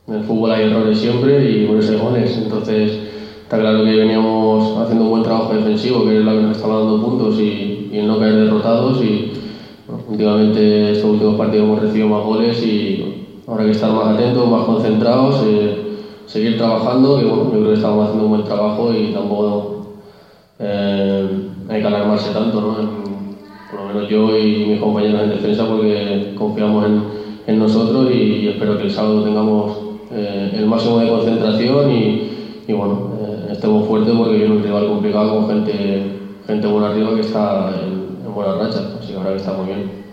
En el fútbol hay errores siempre y por eso hay goles. Entonces está claro que veníamos haciendo un buen trabajo defensivo, que es lo que nos estaba dando puntos y el no caer derrotados. Y bueno, últimamente estos últimos partidos hemos recibido más goles y ahora hay que estar más atentos, más concentrados, seguir trabajando, que bueno, yo creo que estamos haciendo un buen trabajo y tampoco hay que alarmarse tanto, ¿no? Por lo menos yo y mis compañeros en defensa, porque confiamos en nosotros y espero que el sábado tengamos el máximo de concentración y bueno, estemos fuertes porque viene un rival complicado con gente buena arriba que está en buena racha, así que ahora que está muy bien.